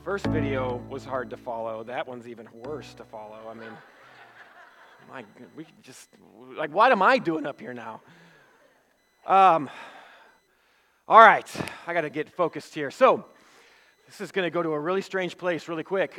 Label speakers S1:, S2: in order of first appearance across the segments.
S1: first video was hard to follow. That one's even worse to follow. I mean, we just, like, what am I doing up here now? All right, I got to get focused here. So, this is going to go to a really strange place really quick.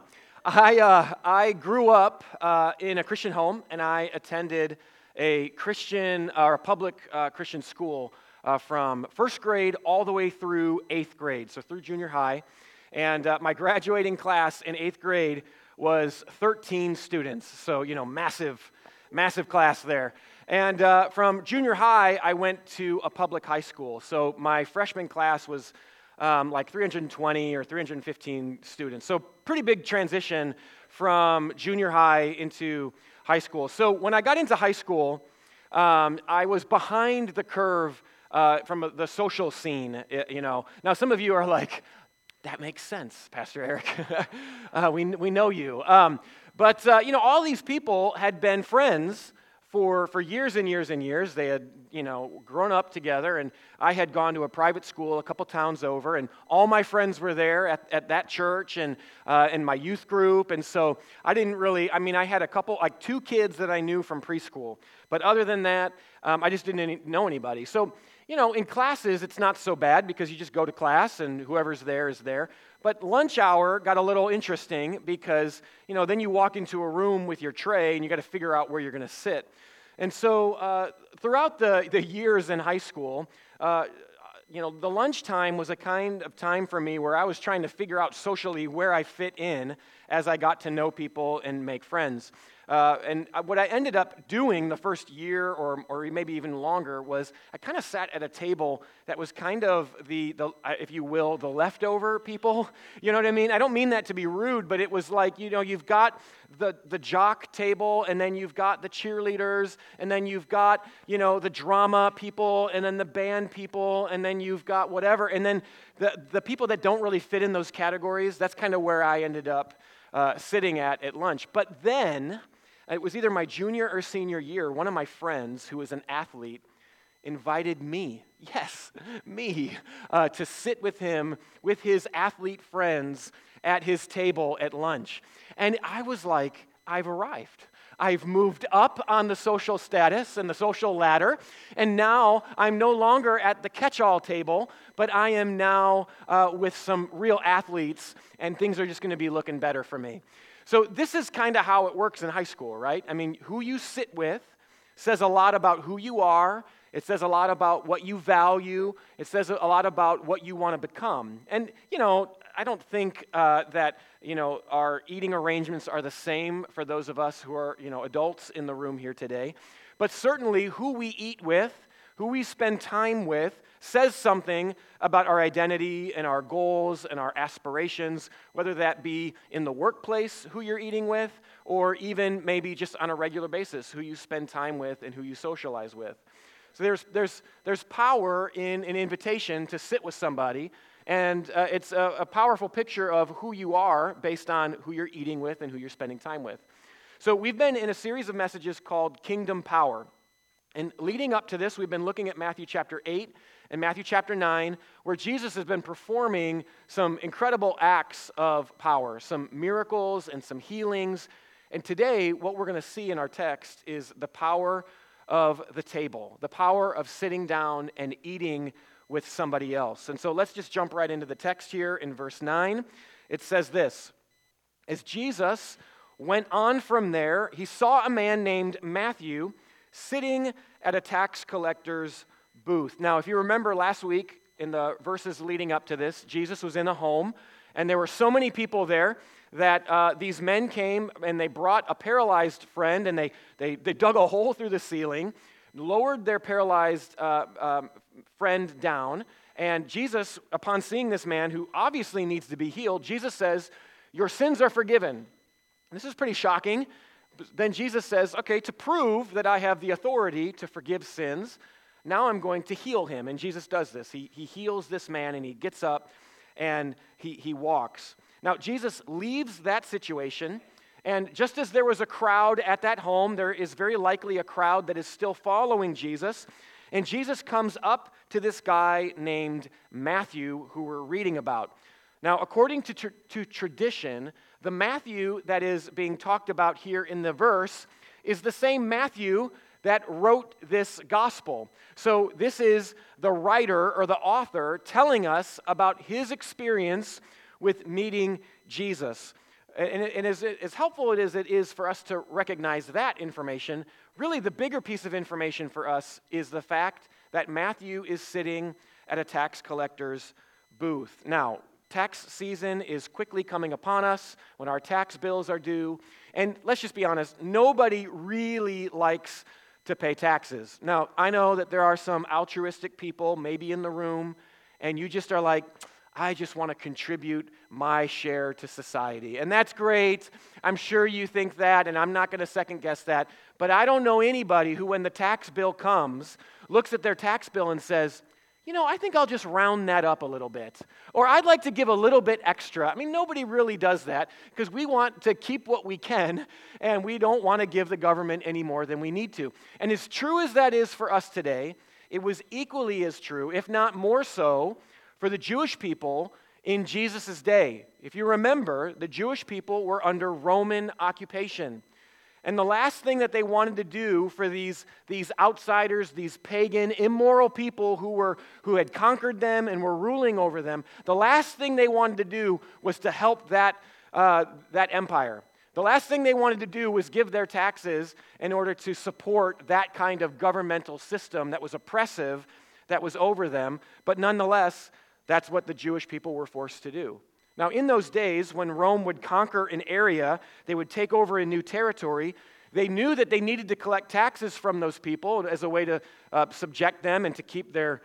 S1: I grew up in a Christian home, and I attended a Christian or a public Christian school from first grade all the way through 8th grade, so through junior high. And my graduating class in 8th grade was 13 students, so, massive class there. And from junior high, I went to a public high school. So my freshman class was like 320 or 315 students. So pretty big transition from junior high into high school. So when I got into high school, I was behind the curve from the social scene, Now, some of you are like, that makes sense, Pastor Eric. We know you. But all these people had been friends for years and years and years. They had, grown up together, and I had gone to a private school a couple towns over, and all my friends were there at that church and in my youth group, and so I didn't really, I had two kids that I knew from preschool, but other than that, I just didn't know anybody. So, in classes, it's not so bad because you just go to class and whoever's there is there. But lunch hour got a little interesting because, then you walk into a room with your tray and you got to figure out where you're going to sit. And so throughout the years in high school, the lunchtime was a kind of time for me where I was trying to figure out socially where I fit in as I got to know people and make friends. And what I ended up doing the first year or maybe even longer was I kind of sat at a table that was kind of the if you will, the leftover people. You know what I mean? I don't mean that to be rude, but it was like, you've got the jock table, and then you've got the cheerleaders, and then you've got, the drama people, and then the band people, and then you've got whatever. And then the people that don't really fit in those categories, that's kind of where I ended up sitting at lunch. But then, it was either my junior or senior year, one of my friends who was an athlete invited me, yes, me, to sit with him, with his athlete friends at his table at lunch. And I was like, I've arrived. I've moved up on the social status and the social ladder, and now I'm no longer at the catch-all table, but I am now with some real athletes, and things are just going to be looking better for me. So this is kind of how it works in high school, right? Who you sit with says a lot about who you are. It says a lot about what you value. It says a lot about what you want to become. And, I don't think that, our eating arrangements are the same for those of us who are, adults in the room here today. But certainly who we eat with, who we spend time with, says something about our identity and our goals and our aspirations, whether that be in the workplace, who you're eating with, or even maybe just on a regular basis, who you spend time with and who you socialize with. So there's power in an invitation to sit with somebody, and it's a powerful picture of who you are based on who you're eating with and who you're spending time with. So we've been in a series of messages called Kingdom Power. And leading up to this, we've been looking at Matthew chapter 8 and Matthew chapter 9, where Jesus has been performing some incredible acts of power, some miracles and some healings. And today, what we're going to see in our text is the power of the table, the power of sitting down and eating with somebody else. And so let's just jump right into the text here in verse 9. It says this: as Jesus went on from there, he saw a man named Matthew sitting at a tax collector's booth. Now, if you remember last week in the verses leading up to this, Jesus was in a home, and there were so many people there that these men came and they brought a paralyzed friend, and they dug a hole through the ceiling, lowered their paralyzed friend down, and Jesus, upon seeing this man who obviously needs to be healed, Jesus says, "Your sins are forgiven." This is pretty shocking. Then Jesus says, okay, to prove that I have the authority to forgive sins, now I'm going to heal him. And Jesus does this. He heals this man, and he gets up and he walks. Now, Jesus leaves that situation, and just as there was a crowd at that home, there is very likely a crowd that is still following Jesus. And Jesus comes up to this guy named Matthew, who we're reading about. Now, according to tradition, the Matthew that is being talked about here in the verse is the same Matthew that wrote this gospel. So this is the writer or the author telling us about his experience with meeting Jesus. And as helpful as it is for us to recognize that information, really the bigger piece of information for us is the fact that Matthew is sitting at a tax collector's booth. Now, tax season is quickly coming upon us when our tax bills are due. And let's just be honest, nobody really likes to pay taxes. Now, I know that there are some altruistic people maybe in the room, and you just are like, I just want to contribute my share to society. And that's great. I'm sure you think that, and I'm not going to second guess that. But I don't know anybody who, when the tax bill comes, looks at their tax bill and says, I think I'll just round that up a little bit. Or I'd like to give a little bit extra. I mean, nobody really does that because we want to keep what we can and we don't want to give the government any more than we need to. And as true as that is for us today, it was equally as true, if not more so, for the Jewish people in Jesus' day. If you remember, the Jewish people were under Roman occupation. And the last thing that they wanted to do for these outsiders, these pagan, immoral people who had conquered them and were ruling over them, the last thing they wanted to do was to help that empire. The last thing they wanted to do was give their taxes in order to support that kind of governmental system that was oppressive, that was over them. But nonetheless, that's what the Jewish people were forced to do. Now, in those days, when Rome would conquer an area, they would take over a new territory, they knew that they needed to collect taxes from those people as a way to subject them and to keep their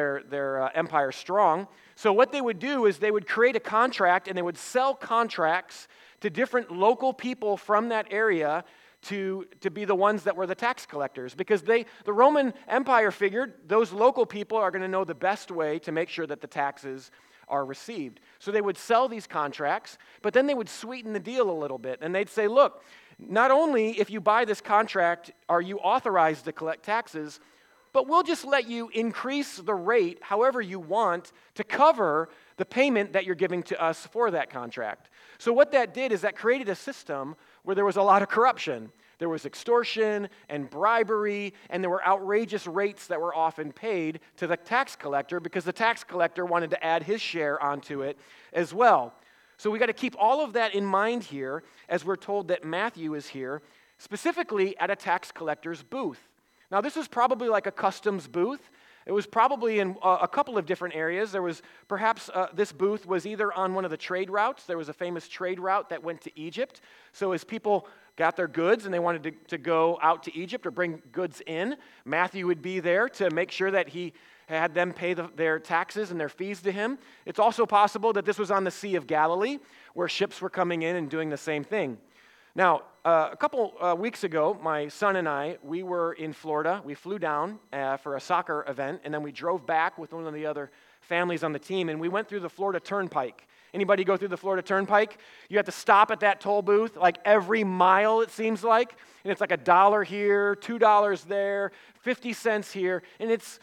S1: empire strong. So what they would do is they would create a contract and they would sell contracts to different local people from that area to be the ones that were the tax collectors, because the Roman Empire figured those local people are going to know the best way to make sure that the taxes are received. So they would sell these contracts, but then they would sweeten the deal a little bit, and they'd say, look, not only if you buy this contract are you authorized to collect taxes, but we'll just let you increase the rate however you want to cover the payment that you're giving to us for that contract. So what that did is that created a system where there was a lot of corruption. There was extortion and bribery, and there were outrageous rates that were often paid to the tax collector because the tax collector wanted to add his share onto it as well. So we got to keep all of that in mind here as we're told that Matthew is here, specifically at a tax collector's booth. Now, this is probably like a customs booth. It was probably in a couple of different areas. There was perhaps this booth was either on one of the trade routes. There was a famous trade route that went to Egypt. So as people got their goods and they wanted to go out to Egypt or bring goods in, Matthew would be there to make sure that he had them pay their taxes and their fees to him. It's also possible that this was on the Sea of Galilee, where ships were coming in and doing the same thing. Now, a couple weeks ago, my son and I, we were in Florida. We flew down for a soccer event, and then we drove back with one of the other families on the team, and we went through the Florida Turnpike. Anybody go through the Florida Turnpike? You have to stop at that toll booth like every mile, it seems like, and it's like $1 here, $2 there, 50 cents here, and it's,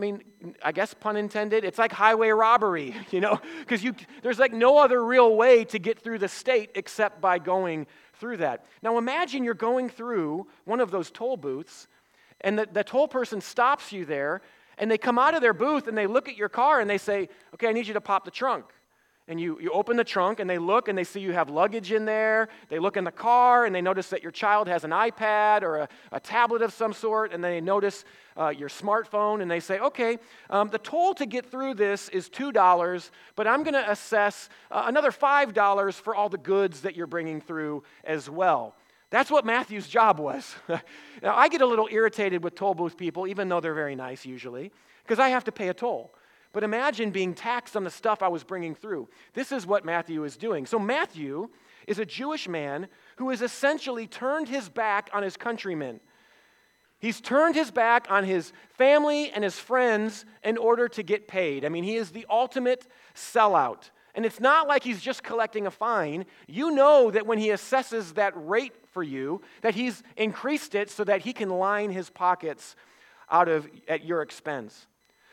S1: I guess pun intended, it's like highway robbery, because there's like no other real way to get through the state except by going through that. Now imagine you're going through one of those toll booths, and the toll person stops you there, and they come out of their booth, and they look at your car, and they say, okay, I need you to pop the trunk. And you open the trunk, and they look, and they see you have luggage in there. They look in the car, and they notice that your child has an iPad or a tablet of some sort, and they notice your smartphone, and they say, okay, the toll to get through this is $2, but I'm going to assess another $5 for all the goods that you're bringing through as well. That's what Matthew's job was. Now, I get a little irritated with toll booth people, even though they're very nice usually, because I have to pay a toll. But imagine being taxed on the stuff I was bringing through. This is what Matthew is doing. So Matthew is a Jewish man who has essentially turned his back on his countrymen. He's turned his back on his family and his friends in order to get paid. He is the ultimate sellout. And it's not like he's just collecting a fine. You know that when he assesses that rate for you, that he's increased it so that he can line his pockets at your expense.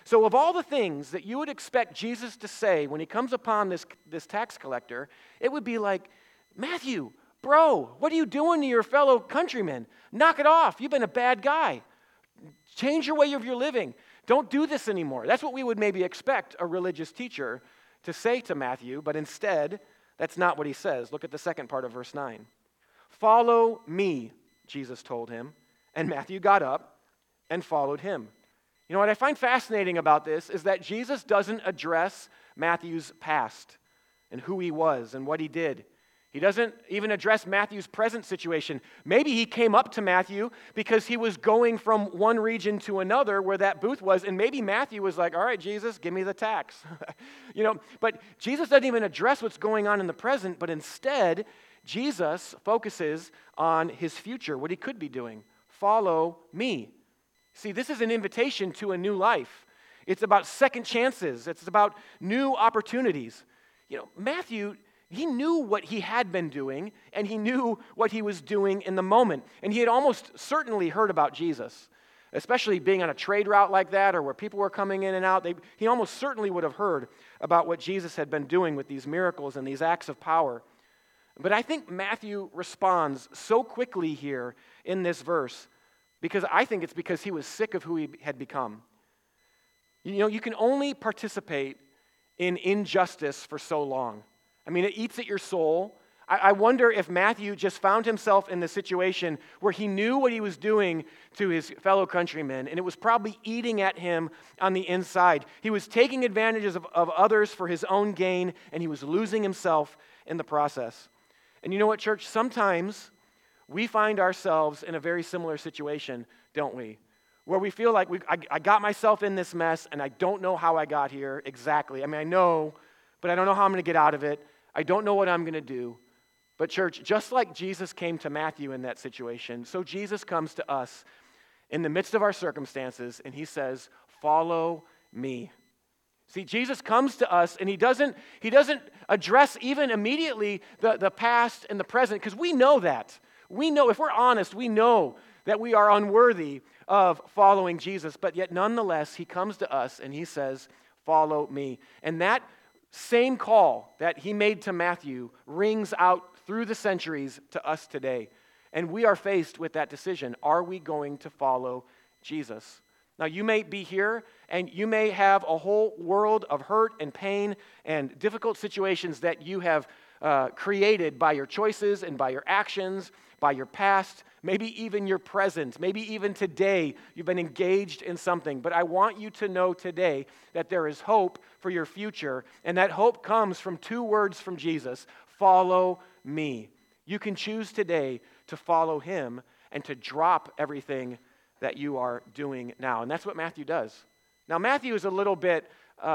S1: So of all the things that you would expect Jesus to say when he comes upon this tax collector, it would be like, Matthew, bro, what are you doing to your fellow countrymen? Knock it off. You've been a bad guy. Change your way of your living. Don't do this anymore. That's what we would maybe expect a religious teacher to say to Matthew, but instead, that's not what he says. Look at the second part of verse 9. Follow me, Jesus told him, and Matthew got up and followed him. You know what I find fascinating about this is that Jesus doesn't address Matthew's past and who he was and what he did. He doesn't even address Matthew's present situation. Maybe he came up to Matthew because he was going from one region to another where that booth was, and maybe Matthew was like, all right, Jesus, give me the tax. But Jesus doesn't even address what's going on in the present, but instead, Jesus focuses on his future, what he could be doing. Follow me. See, this is an invitation to a new life. It's about second chances. It's about new opportunities. Matthew, he knew what he had been doing, and he knew what he was doing in the moment. And he had almost certainly heard about Jesus, especially being on a trade route like that or where people were coming in and out. He almost certainly would have heard about what Jesus had been doing with these miracles and these acts of power. But I think Matthew responds so quickly here in this verse because I think it's because he was sick of who he had become. You can only participate in injustice for so long. I mean, it eats at your soul. I wonder if Matthew just found himself in the situation where he knew what he was doing to his fellow countrymen, and it was probably eating at him on the inside. He was taking advantages of others for his own gain, and he was losing himself in the process. And you know what, church? Sometimes we find ourselves in a very similar situation, don't we? Where we feel like I got myself in this mess, and I don't know how I got here exactly. I mean, I know, but I don't know how I'm going to get out of it. I don't know what I'm going to do. But church, just like Jesus came to Matthew in that situation, so Jesus comes to us in the midst of our circumstances, and he says, follow me. See, Jesus comes to us, and he doesn't address even immediately the past and the present, because we know that. We know, if we're honest, we know that we are unworthy of following Jesus, but yet nonetheless, he comes to us, and he says, follow me. And that same call that he made to Matthew rings out through the centuries to us today. And we are faced with that decision. Are we going to follow Jesus? Now, you may be here, and you may have a whole world of hurt and pain and difficult situations that you have created by your choices and by your actions, by your past, maybe even your present, maybe even today you've been engaged in something. But I want you to know today that there is hope for your future, and that hope comes from two words from Jesus: follow me. You can choose today to follow him and to drop everything that you are doing now. And that's what Matthew does. Now, Matthew is a little bit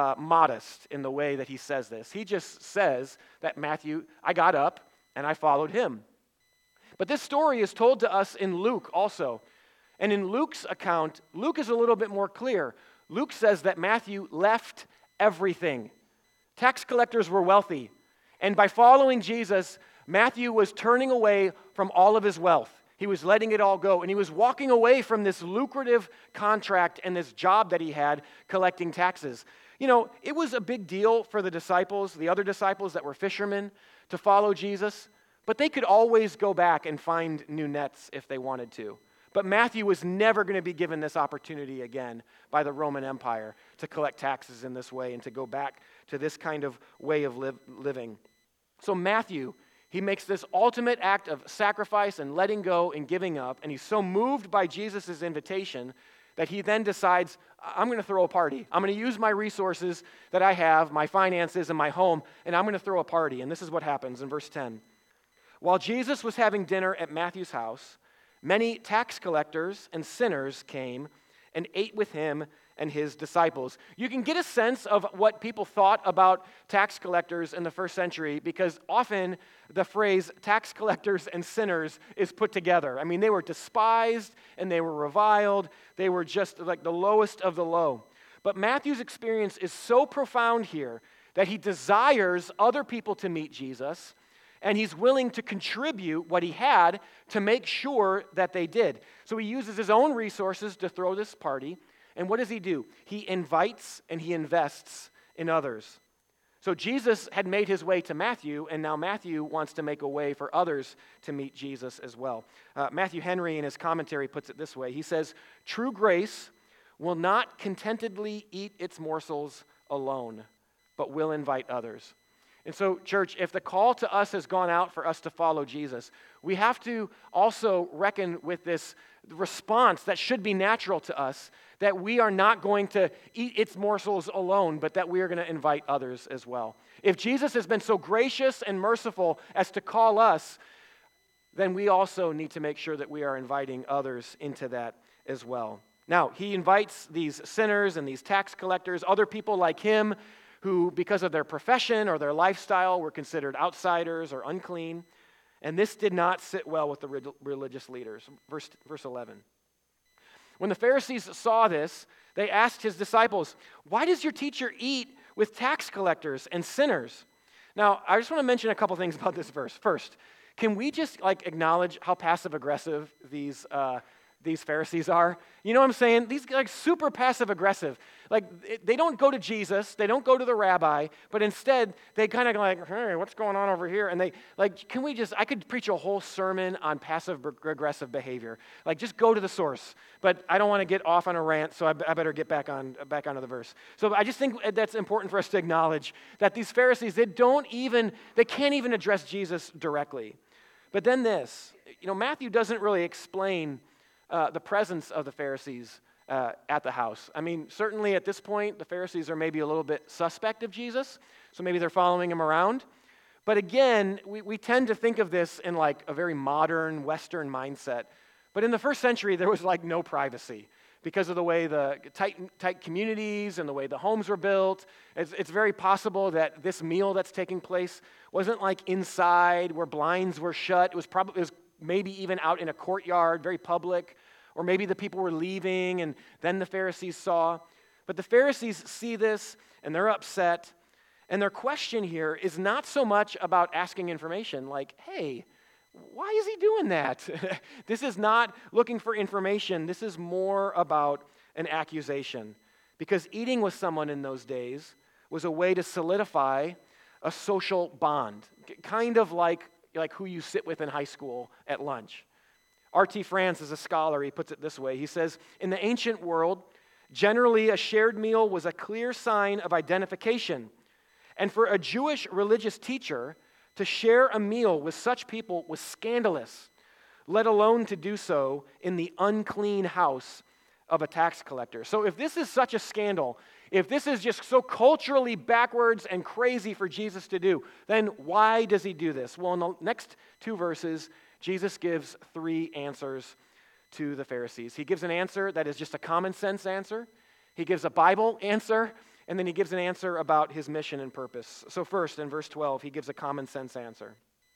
S1: modest in the way that he says this. He just says that I got up and I followed him. But this story is told to us in Luke also. And in Luke's account, Luke is a little bit more clear. Luke says that Matthew left everything. Tax collectors were wealthy. And by following Jesus, Matthew was turning away from all of his wealth. He was letting it all go, and he was walking away from this lucrative contract and this job that he had collecting taxes. It was a big deal for the disciples, the other disciples that were fishermen, to follow Jesus, but they could always go back and find new nets if they wanted to. But Matthew was never going to be given this opportunity again by the Roman Empire to collect taxes in this way and to go back to this kind of way of living. So Matthew, he makes this ultimate act of sacrifice and letting go and giving up, and he's so moved by Jesus' invitation that he then decides, I'm going to throw a party. I'm going to use my resources that I have, my finances and my home, and I'm going to throw a party. And this is what happens in verse 10. While Jesus was having dinner at Matthew's house, many tax collectors and sinners came and ate with him and his disciples. You can get a sense of what people thought about tax collectors in the first century because often the phrase tax collectors and sinners is put together. I mean, they were despised and they were reviled. They were just like the lowest of the low. But Matthew's experience is so profound here that he desires other people to meet Jesus, and he's willing to contribute what he had to make sure that they did. So he uses his own resources to throw this party, And what does he do? He invites and he invests in others. So Jesus had made his way to Matthew, and now Matthew wants to make a way for others to meet Jesus as well. Matthew Henry, in his commentary, puts it this way. He says, "True grace will not contentedly eat its morsels alone, but will invite others." And so, church, if the call to us has gone out for us to follow Jesus, we have to also reckon with this response that should be natural to us, that we are not going to eat its morsels alone, but that we are going to invite others as well. If Jesus has been so gracious and merciful as to call us, then we also need to make sure that we are inviting others into that as well. Now, he invites these sinners and these tax collectors, other people like him, who, because of their profession or their lifestyle, were considered outsiders or unclean. And this did not sit well with the religious leaders. Verse 11. When the Pharisees saw this, they asked his disciples, "Why does your teacher eat with tax collectors and sinners?" Now, I just want to mention a couple things about this verse. First, can we just acknowledge how passive-aggressive these Pharisees are? You know what I'm saying? These super passive aggressive. They don't go to Jesus, they don't go to the rabbi, but instead they kind of "Hey, what's going on over here?" And they I could preach a whole sermon on passive aggressive behavior. Just go to the source. But I don't want to get off on a rant, so I better get back onto the verse. So I just think that's important for us to acknowledge that these Pharisees, they can't even address Jesus directly. But then this, Matthew doesn't really explain the presence of the Pharisees at the house. I mean, certainly at this point, the Pharisees are maybe a little bit suspect of Jesus, so maybe they're following him around. But again, we tend to think of this in a very modern, Western mindset. But in the first century, there was no privacy because of the way the tight communities and the way the homes were built. It's very possible that this meal that's taking place wasn't inside where blinds were shut. It was maybe even out in a courtyard, very public, or maybe the people were leaving and then the Pharisees saw. But the Pharisees see this and they're upset, and their question here is not so much about asking information hey, why is he doing that? This is not looking for information. This is more about an accusation, because eating with someone in those days was a way to solidify a social bond, kind of like who you sit with in high school at lunch. R.T. France is a scholar. He puts it this way. He says, "In the ancient world, generally a shared meal was a clear sign of identification. And for a Jewish religious teacher, to share a meal with such people was scandalous, let alone to do so in the unclean house of a tax collector." So if this is such a scandal, if this is just so culturally backwards and crazy for Jesus to do, then why does he do this? Well, in the next two verses, Jesus gives three answers to the Pharisees. He gives an answer that is just a common sense answer. He gives a Bible answer, and then he gives an answer about his mission and purpose. So first, in verse 12, he gives a common sense answer.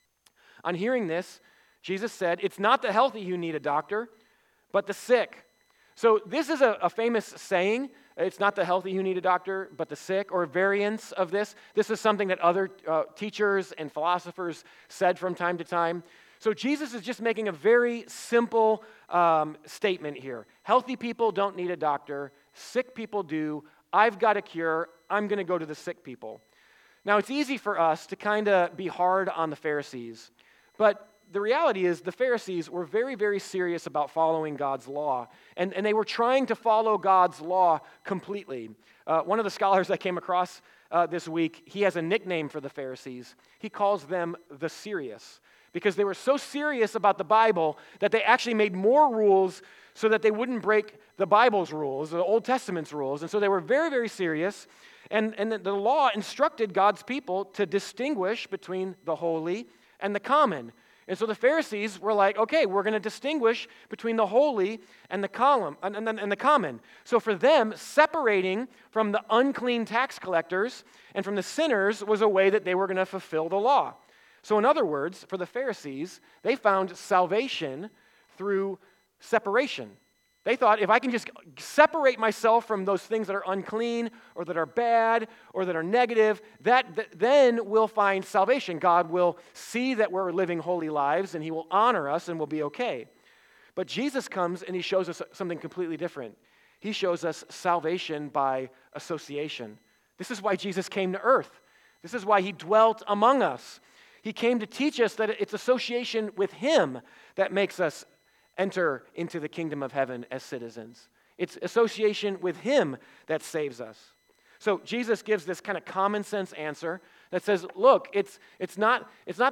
S1: On hearing this, Jesus said, "It's not the healthy who need a doctor, but the sick." So this is a famous saying. It's not the healthy who need a doctor, but the sick, or variants of this. This is something that other teachers and philosophers said from time to time. So Jesus is just making a very simple statement here. Healthy people don't need a doctor. Sick people do. I've got a cure. I'm going to go to the sick people. Now, it's easy for us to kind of be hard on the Pharisees, but the reality is the Pharisees were very, very serious about following God's law, and they were trying to follow God's law completely. One of the scholars I came across this week, he has a nickname for the Pharisees. He calls them the serious, because they were so serious about the Bible that they actually made more rules so that they wouldn't break the Bible's rules, the Old Testament's rules. And so they were very, very serious. And the law instructed God's people to distinguish between the holy and the common. And so the Pharisees were like, okay, we're going to distinguish between the holy and the common. So for them, separating from the unclean tax collectors and from the sinners was a way that they were going to fulfill the law. So in other words, for the Pharisees, they found salvation through separation. They thought, if I can just separate myself from those things that are unclean or that are bad or that are negative, then we'll find salvation. God will see that we're living holy lives, and he will honor us, and we'll be okay. But Jesus comes and he shows us something completely different. He shows us salvation by association. This is why Jesus came to earth. This is why he dwelt among us. He came to teach us that it's association with him that makes us enter into the kingdom of heaven as citizens. It's association with him that saves us. So Jesus gives this kind of common sense answer that says, look, it's not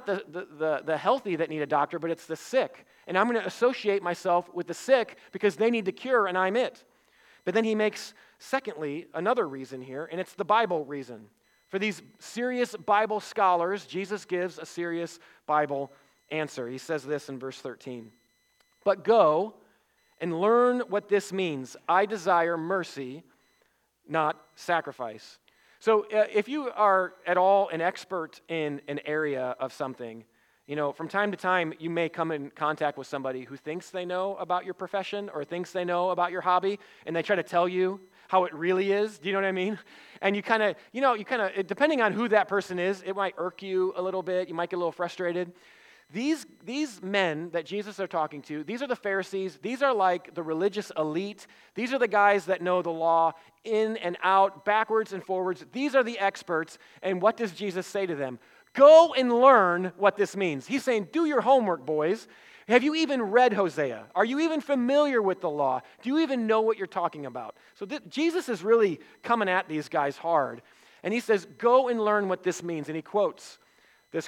S1: the healthy that need a doctor, but it's the sick. And I'm going to associate myself with the sick because they need the cure and I'm it. But then he makes, secondly, another reason here, and it's the Bible reason. For these serious Bible scholars, Jesus gives a serious Bible answer. He says this in verse 13. But go and learn what this means. I desire mercy, not sacrifice. So if you are at all an expert in an area of something, from time to time you may come in contact with somebody who thinks they know about your profession or thinks they know about your hobby, and they try to tell you how it really is. Do you know what I mean? And you kind of, depending on who that person is, it might irk you a little bit. You might get a little frustrated. These men that Jesus are talking to, these are the Pharisees. These are like the religious elite. These are the guys that know the law in and out, backwards and forwards. These are the experts. And what does Jesus say to them? Go and learn what this means. He's saying, do your homework, boys. Have you even read Hosea? Are you even familiar with the law? Do you even know what you're talking about? So Jesus is really coming at these guys hard. And he says, go and learn what this means. And he quotes this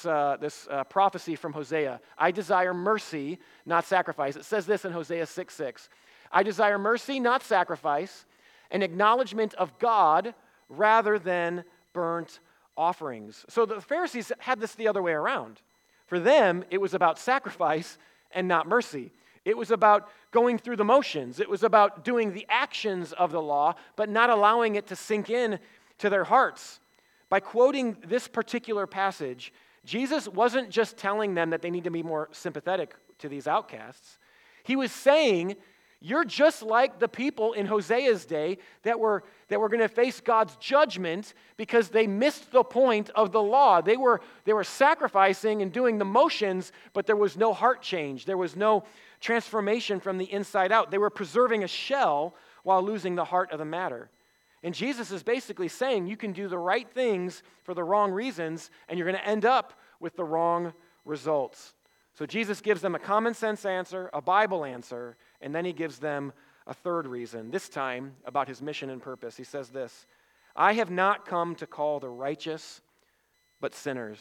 S1: prophecy from Hosea. I desire mercy, not sacrifice. It says this in Hosea 6:6. I desire mercy, not sacrifice, an acknowledgement of God rather than burnt offerings. So the Pharisees had this the other way around. For them, it was about sacrifice and not mercy. It was about going through the motions. It was about doing the actions of the law, but not allowing it to sink in to their hearts. By quoting this particular passage, Jesus wasn't just telling them that they need to be more sympathetic to these outcasts. He was saying, you're just like the people in Hosea's day that were going to face God's judgment because they missed the point of the law. They were sacrificing and doing the motions, but there was no heart change. There was no transformation from the inside out. They were preserving a shell while losing the heart of the matter. And Jesus is basically saying you can do the right things for the wrong reasons, and you're going to end up with the wrong results. So Jesus gives them a common sense answer, a Bible answer, and then he gives them a third reason, this time about his mission and purpose. He says this, I have not come to call the righteous, but sinners.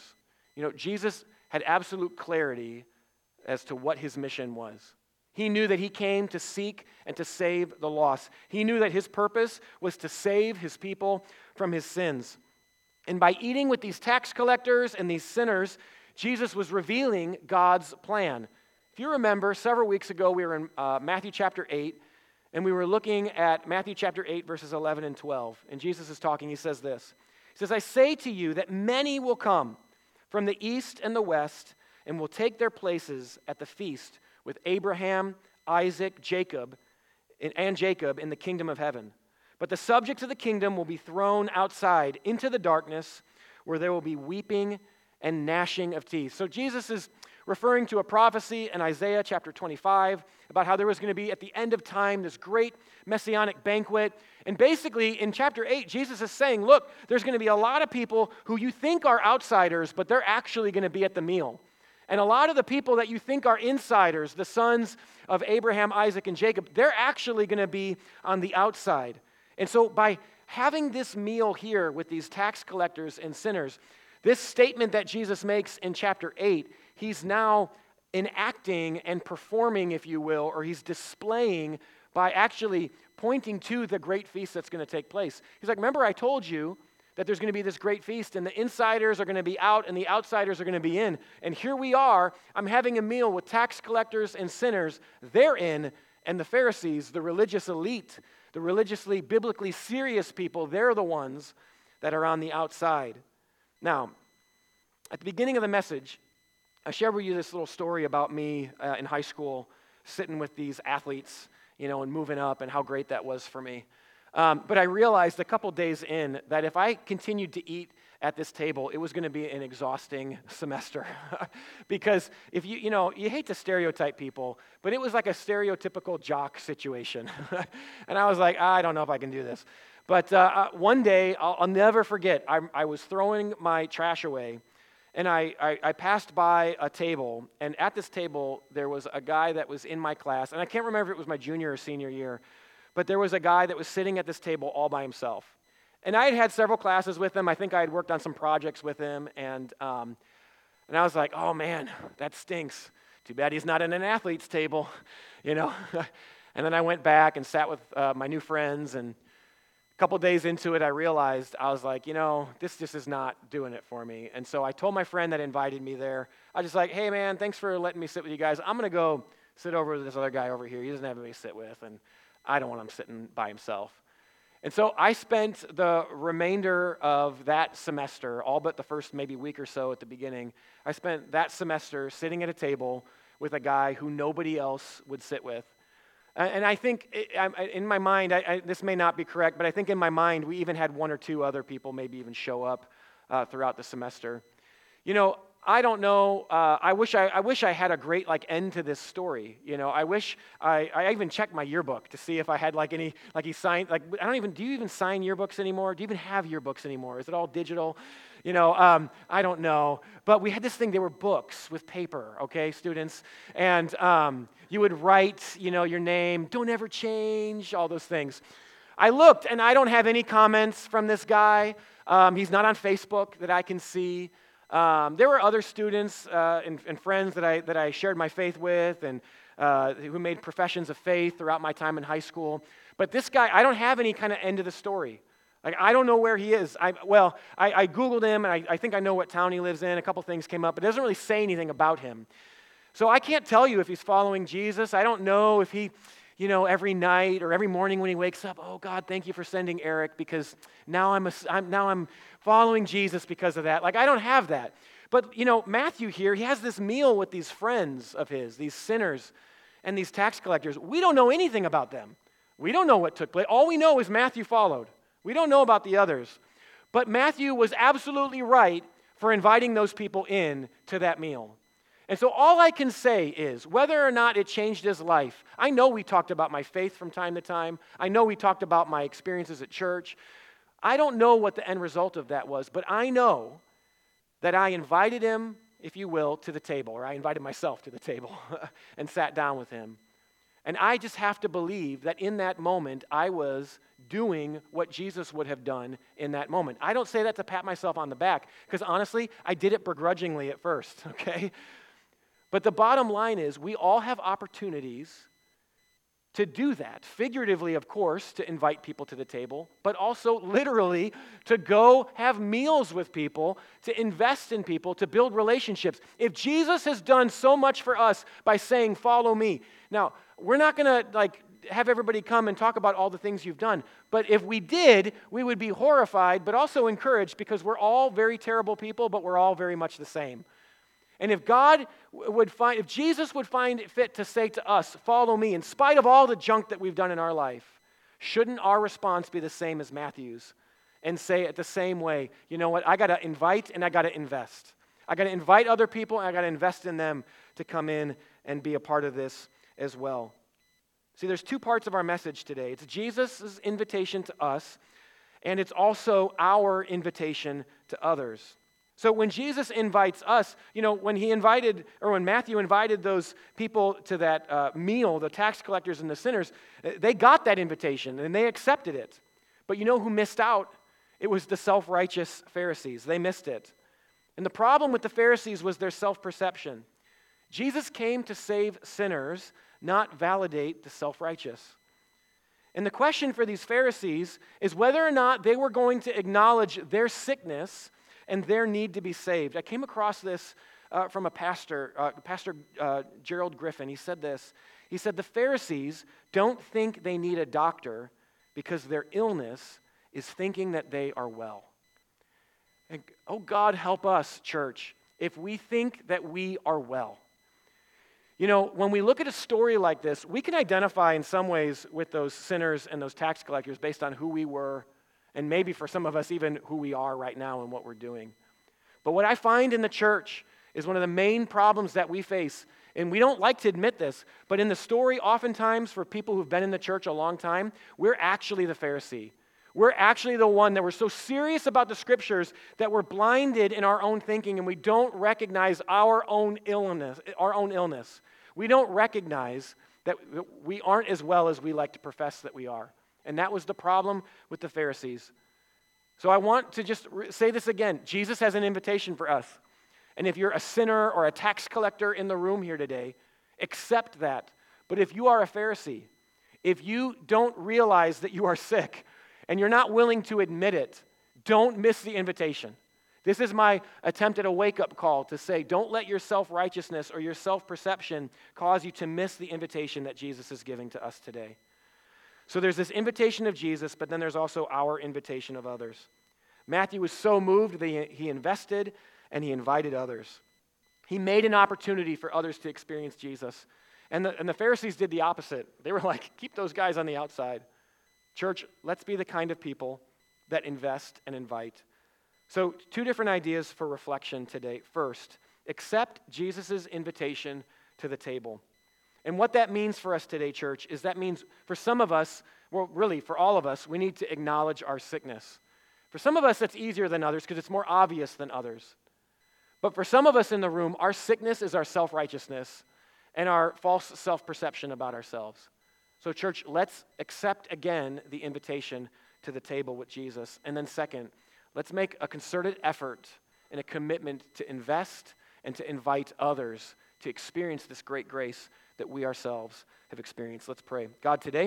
S1: Jesus had absolute clarity as to what his mission was. He knew that he came to seek and to save the lost. He knew that his purpose was to save his people from his sins. And by eating with these tax collectors and these sinners, Jesus was revealing God's plan. If you remember, several weeks ago we were in Matthew chapter 8, and we were looking at Matthew chapter 8, verses 11 and 12. And Jesus is talking, he says this. He says, I say to you that many will come from the east and the west and will take their places at the feast with Abraham, Isaac, Jacob in the kingdom of heaven. But the subjects of the kingdom will be thrown outside into the darkness where there will be weeping and gnashing of teeth. So Jesus is referring to a prophecy in Isaiah chapter 25 about how there was going to be at the end of time this great messianic banquet. And basically in chapter 8, Jesus is saying, look, there's going to be a lot of people who you think are outsiders, but they're actually going to be at the meal. And a lot of the people that you think are insiders, the sons of Abraham, Isaac, and Jacob, they're actually going to be on the outside. And so by having this meal here with these tax collectors and sinners, this statement that Jesus makes in chapter 8, he's now enacting and performing, if you will, or he's displaying by actually pointing to the great feast that's going to take place. He's like, remember I told you that there's going to be this great feast and the insiders are going to be out and the outsiders are going to be in. And here we are, I'm having a meal with tax collectors and sinners. They're in, and the Pharisees, the religious elite, the religiously, biblically serious people, they're the ones that are on the outside. Now, at the beginning of the message, I shared with you this little story about me in high school sitting with these athletes, and moving up and how great that was for me. But I realized a couple days in that if I continued to eat at this table, it was going to be an exhausting semester. Because if you hate to stereotype people, but it was like a stereotypical jock situation. And I was like, I don't know if I can do this. But one day, I'll never forget, I was throwing my trash away, and I passed by a table, and at this table, there was a guy that was in my class, and I can't remember if it was my junior or senior year, but there was a guy that was sitting at this table all by himself. And I had had several classes with him. I think I had worked on some projects with him, and I was like, oh man, that stinks. Too bad he's not in an athlete's table, And then I went back and sat with my new friends, and a couple days into it, I realized, I was like, this just is not doing it for me. And so I told my friend that invited me there, I was just like, hey man, thanks for letting me sit with you guys. I'm going to go sit over with this other guy over here. He doesn't have anybody to sit with, and I don't want him sitting by himself. And so I spent the remainder of that semester, all but the first maybe week or so at the beginning, I spent that semester sitting at a table with a guy who nobody else would sit with. And I think in my mind, this may not be correct, but I think in my mind we even had one or two other people maybe even show up throughout the semester. I don't know. I wish I had a great end to this story. I wish I even checked my yearbook to see if I had any he signed. Do you even sign yearbooks anymore? Do you even have yearbooks anymore? Is it all digital? I don't know. But we had this thing. They were books with paper. Okay, students, and you would write your name. Don't ever change. All those things. I looked, and I don't have any comments from this guy. He's not on Facebook that I can see. There were other students and friends that I shared my faith with and who made professions of faith throughout my time in high school. But this guy, I don't have any kind of end of the story. I don't know where he is. I Googled him, and I think I know what town he lives in. A couple things came up, but it doesn't really say anything about him. So I can't tell you if he's following Jesus. I don't know if he, every night or every morning when he wakes up, oh God, thank you for sending Eric, because now I'm following Jesus because of that. I don't have that. But, Matthew here, he has this meal with these friends of his, these sinners and these tax collectors. We don't know anything about them. We don't know what took place. All we know is Matthew followed. We don't know about the others. But Matthew was absolutely right for inviting those people in to that meal. And so all I can say is, whether or not it changed his life, I know we talked about my faith from time to time. I know we talked about my experiences at church. I don't know what the end result of that was, but I know that I invited him, if you will, to the table, or I invited myself to the table and sat down with him. And I just have to believe that in that moment, I was doing what Jesus would have done in that moment. I don't say that to pat myself on the back, because honestly, I did it begrudgingly at first, okay? But the bottom line is, we all have opportunities to do that, figuratively, of course, to invite people to the table, but also literally to go have meals with people, to invest in people, to build relationships. If Jesus has done so much for us by saying, follow me. Now, we're not going to have everybody come and talk about all the things you've done, but if we did, we would be horrified, but also encouraged, because we're all very terrible people, but we're all very much the same. And if Jesus would find it fit to say to us, follow me, in spite of all the junk that we've done in our life, shouldn't our response be the same as Matthew's and say it the same way? You know what? I got to invite and I got to invest. I got to invite other people and I got to invest in them to come in and be a part of this as well. See, there's two parts of our message today. It's Jesus' invitation to us, and it's also our invitation to others. So when Jesus invites us, when Matthew invited those people to that meal, the tax collectors and the sinners, they got that invitation and they accepted it. But you know who missed out? It was the self-righteous Pharisees. They missed it. And the problem with the Pharisees was their self-perception. Jesus came to save sinners, not validate the self-righteous. And the question for these Pharisees is whether or not they were going to acknowledge their sickness and their need to be saved. I came across this from a pastor, Pastor Gerald Griffin. He said this. He said, the Pharisees don't think they need a doctor because their illness is thinking that they are well. And, oh God, help us, church, if we think that we are well. When we look at a story like this, we can identify in some ways with those sinners and those tax collectors based on who we were and maybe for some of us, even who we are right now and what we're doing. But what I find in the church is one of the main problems that we face, and we don't like to admit this, but in the story, oftentimes for people who've been in the church a long time, we're actually the Pharisee. We're actually the one that we're so serious about the scriptures that we're blinded in our own thinking and we don't recognize our own illness. We don't recognize that we aren't as well as we like to profess that we are. And that was the problem with the Pharisees. So I want to just say this again. Jesus has an invitation for us. And if you're a sinner or a tax collector in the room here today, accept that. But if you are a Pharisee, if you don't realize that you are sick and you're not willing to admit it, don't miss the invitation. This is my attempt at a wake-up call to say, don't let your self-righteousness or your self-perception cause you to miss the invitation that Jesus is giving to us today. So there's this invitation of Jesus, but then there's also our invitation of others. Matthew was so moved that he invested and he invited others. He made an opportunity for others to experience Jesus. And the Pharisees did the opposite. They were like, keep those guys on the outside. Church, let's be the kind of people that invest and invite. So 2 different ideas for reflection today. First, accept Jesus' invitation to the table. And what that means for us today, church, is that means for some of us, well, really for all of us, we need to acknowledge our sickness. For some of us, that's easier than others because it's more obvious than others. But for some of us in the room, our sickness is our self-righteousness and our false self-perception about ourselves. So church, let's accept again the invitation to the table with Jesus. And then second, let's make a concerted effort and a commitment to invest and to invite others to experience this great grace that we ourselves have experienced. Let's pray. God, today,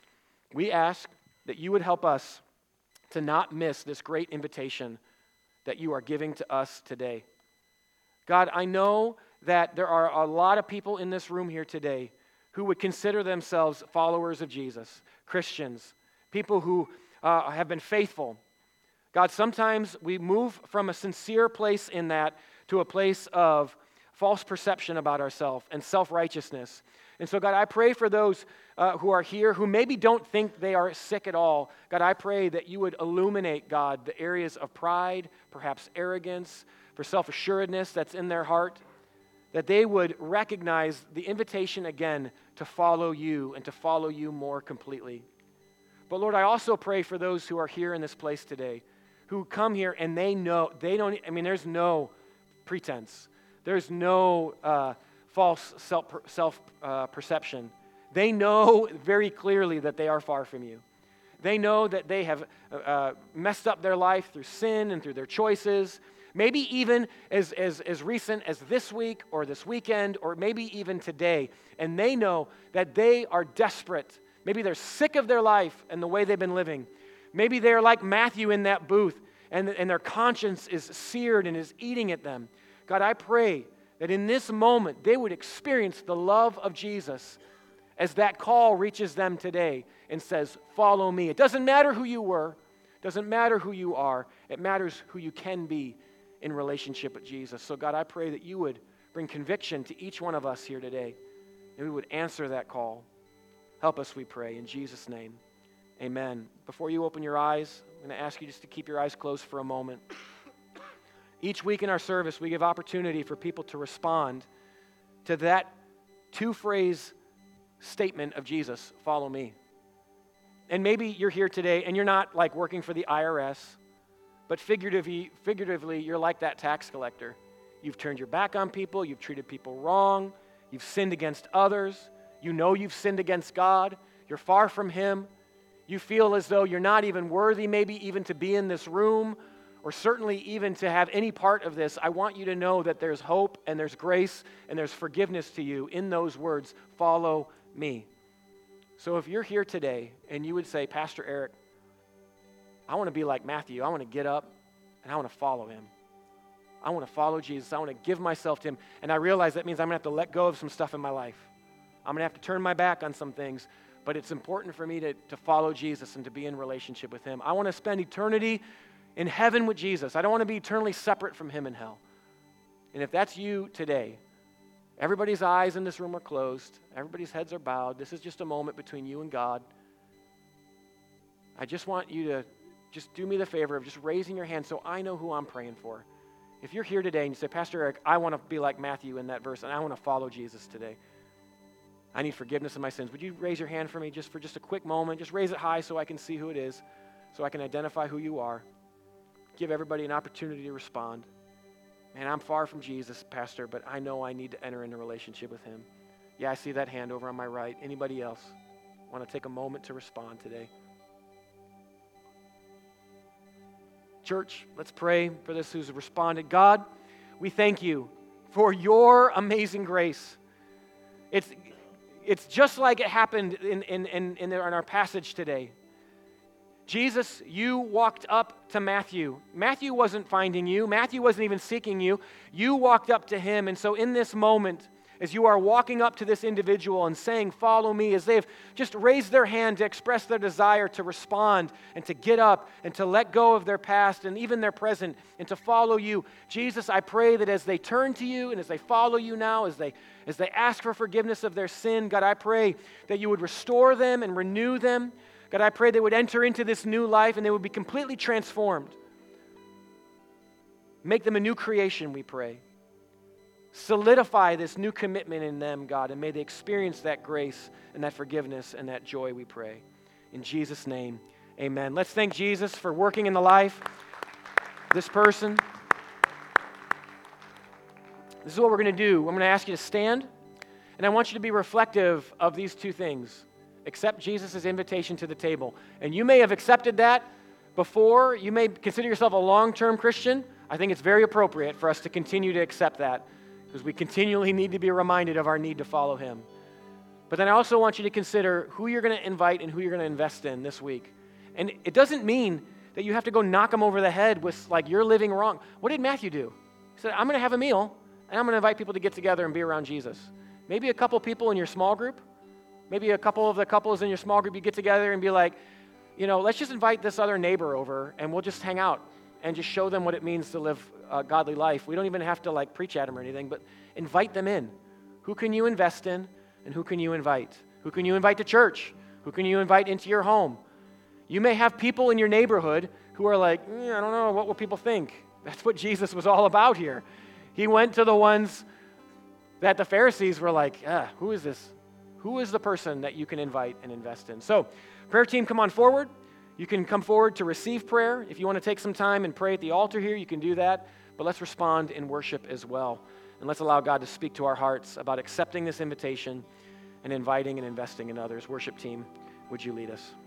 S1: we ask that you would help us to not miss this great invitation that you are giving to us today. God, I know that there are a lot of people in this room here today who would consider themselves followers of Jesus, Christians, people who have been faithful. God, sometimes we move from a sincere place in that to a place of false perception about ourselves and self-righteousness. And so, God, I pray for those who are here who maybe don't think they are sick at all. God, I pray that you would illuminate, God, the areas of pride, perhaps arrogance, for self-assuredness that's in their heart, that they would recognize the invitation again to follow you and to follow you more completely. But Lord, I also pray for those who are here in this place today, who come here and there's no pretense. There's no false self-perception. They know very clearly that they are far from you. They know that they have messed up their life through sin and through their choices, maybe even as recent as this week or this weekend or maybe even today. And they know that they are desperate. Maybe they're sick of their life and the way they've been living. Maybe they're like Matthew in that booth and their conscience is seared and is eating at them. God, I pray that in this moment they would experience the love of Jesus as that call reaches them today and says, follow me. It doesn't matter who you were. It doesn't matter who you are. It matters who you can be in relationship with Jesus. So God, I pray that you would bring conviction to each one of us here today and we would answer that call. Help us, we pray, in Jesus' name. Amen. Before you open your eyes, I'm going to ask you just to keep your eyes closed for a moment. Each week in our service, we give opportunity for people to respond to that 2-phrase statement of Jesus, follow me. And maybe you're here today and you're not like working for the IRS, but figuratively, you're like that tax collector. You've turned your back on people, you've treated people wrong, you've sinned against others, you know you've sinned against God, you're far from Him, you feel as though you're not even worthy maybe even to be in this room, or certainly even to have any part of this. I want you to know that there's hope and there's grace and there's forgiveness to you in those words, follow me. So if you're here today and you would say, Pastor Eric, I want to be like Matthew. I want to get up and I want to follow him. I want to follow Jesus. I want to give myself to him. And I realize that means I'm going to have to let go of some stuff in my life. I'm going to have to turn my back on some things. But it's important for me to follow Jesus and to be in relationship with him. I want to spend eternity in heaven with Jesus. I don't want to be eternally separate from him in hell. And if that's you today, everybody's eyes in this room are closed. Everybody's heads are bowed. This is just a moment between you and God. I just want you to just do me the favor of just raising your hand so I know who I'm praying for. If you're here today and you say, Pastor Eric, I want to be like Matthew in that verse, and I want to follow Jesus today. I need forgiveness of my sins. Would you raise your hand for me just for just a quick moment? Just raise it high so I can see who it is, so I can identify who you are. Give everybody an opportunity to respond. Man, I'm far from Jesus, Pastor, but I know I need to enter into a relationship with him. Yeah, I see that hand over on my right. Anybody else want to take a moment to respond today? Church, let's pray for this who's responded. God, we thank you for your amazing grace. It's just like it happened in our passage today. Jesus, you walked up to Matthew. Matthew wasn't finding you. Matthew wasn't even seeking you. You walked up to him. And so in this moment, as you are walking up to this individual and saying, follow me, as they've just raised their hand to express their desire to respond and to get up and to let go of their past and even their present and to follow you. Jesus, I pray that as they turn to you and as they follow you now, as they ask for forgiveness of their sin, God, I pray that you would restore them and renew them. God, I pray they would enter into this new life and they would be completely transformed. Make them a new creation, we pray. Solidify this new commitment in them, God, and may they experience that grace and that forgiveness and that joy, we pray. In Jesus' name, amen. Let's thank Jesus for working in the life of this person. This is what we're going to do. I'm going to ask you to stand, and I want you to be reflective of these two things. Accept Jesus' invitation to the table. And you may have accepted that before. You may consider yourself a long-term Christian. I think it's very appropriate for us to continue to accept that because we continually need to be reminded of our need to follow him. But then I also want you to consider who you're going to invite and who you're going to invest in this week. And it doesn't mean that you have to go knock them over the head with like you're living wrong. What did Matthew do? He said, I'm going to have a meal and I'm going to invite people to get together and be around Jesus. Maybe a couple people in your small group. Maybe a couple of the couples in your small group, you get together and be like, let's just invite this other neighbor over and we'll just hang out and just show them what it means to live a godly life. We don't even have to preach at them or anything, but invite them in. Who can you invest in and who can you invite? Who can you invite to church? Who can you invite into your home? You may have people in your neighborhood who are like, I don't know, what will people think? That's what Jesus was all about here. He went to the ones that the Pharisees were like, who is this? Who is the person that you can invite and invest in? So, prayer team, come on forward. You can come forward to receive prayer. If you want to take some time and pray at the altar here, you can do that. But let's respond in worship as well. And let's allow God to speak to our hearts about accepting this invitation and inviting and investing in others. Worship team, would you lead us?